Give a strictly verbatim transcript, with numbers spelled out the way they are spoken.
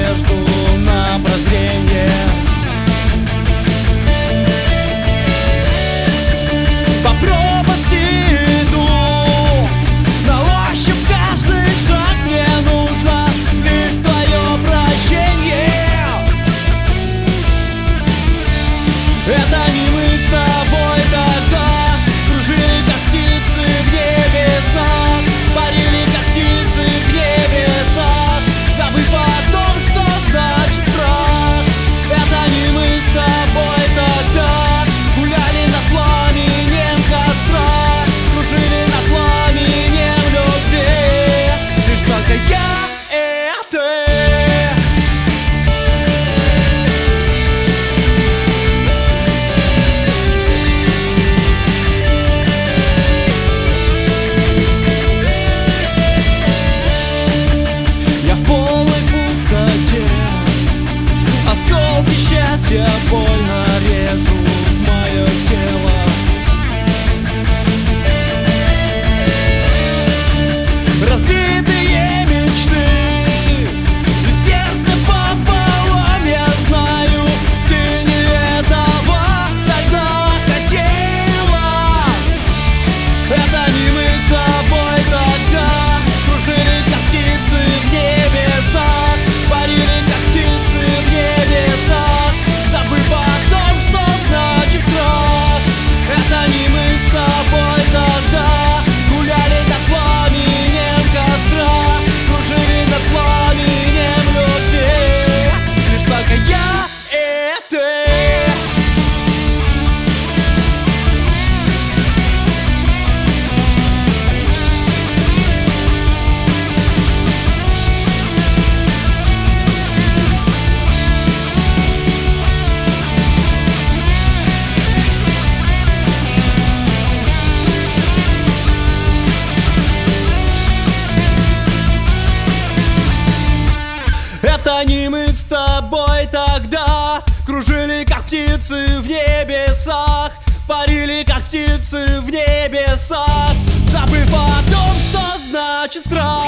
надежду на прозрение. По пропасти иду, на ощупь каждый шаг, мне нужно лишь твое прощение. Это не мы с тобой тогда кружили, как птицы в небесах, парили, как птицы в небесах, забыв о том, что значит страх. Это не мы с тобой тогда гуляли над пламенем костра, кружили над пламенем любви, лишь только я и ты. Я в полной пустоте, осколки счастья больно режут мое тело. Разбитые мечты и сердце пополам, я знаю, ты не этого тогда хотела. Это не мы с тобой тогда кружили, как птицы в небесах, парили, как птицы в небесах, забыв о том, что значит страх. Это не мы с тобой тогда гуляли над пламенем костра, кружили над пламенем любви, лишь только я и ты. Это не мы с тобой тогда кружили, как птицы в небесах, парили, как птицы в небесах, забыв о том, что значит страх.